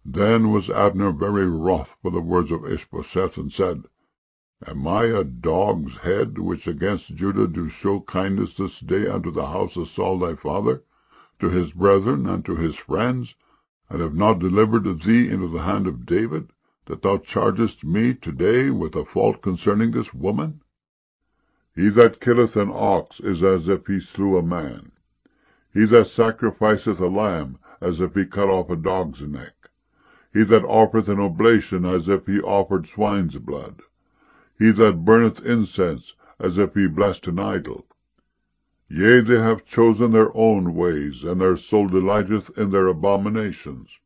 Then was Abner very wroth for the words of Ishbosheth, and said, Am I a dog's head, which against Judah do show kindness this day unto the house of Saul thy father, to his brethren, and to his friends, and have not delivered thee into the hand of David, that thou chargest me today with a fault concerning this woman? He that killeth an ox is as if he slew a man. He that sacrificeth a lamb, as if he cut off a dog's neck. He that offereth an oblation, as if he offered swine's blood. He that burneth incense, as if he blessed an idol. Yea, they have chosen their own ways, and their soul delighteth in their abominations.